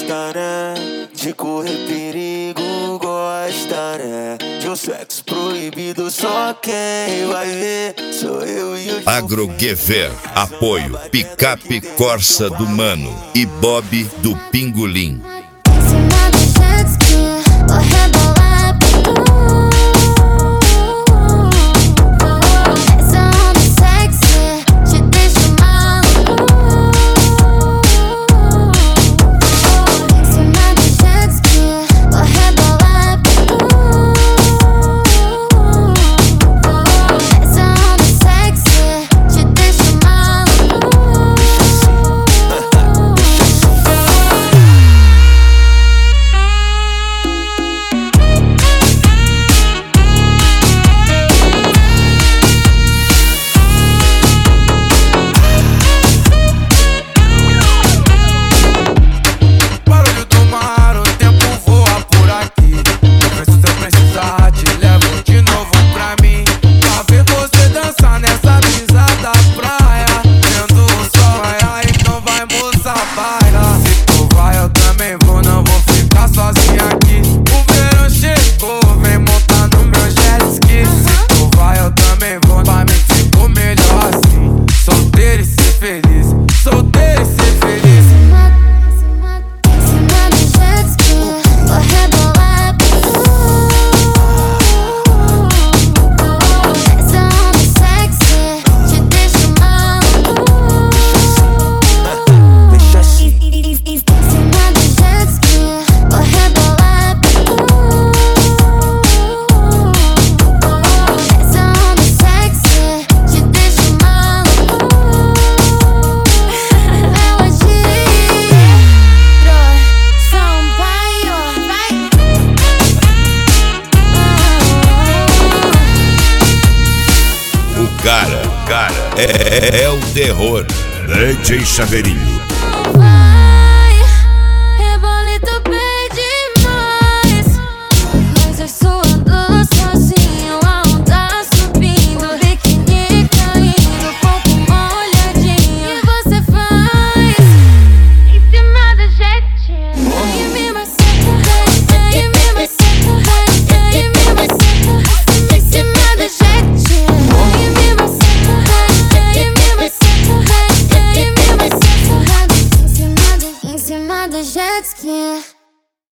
gosta, né? De correr perigo, gosta, né? De um sexo proibido, só quem vai ver sou eu e o Agrogever, apoio Picape Corsa do Mano e Bob do Pingolim. O cara é o terror. DJ Chaveirinho.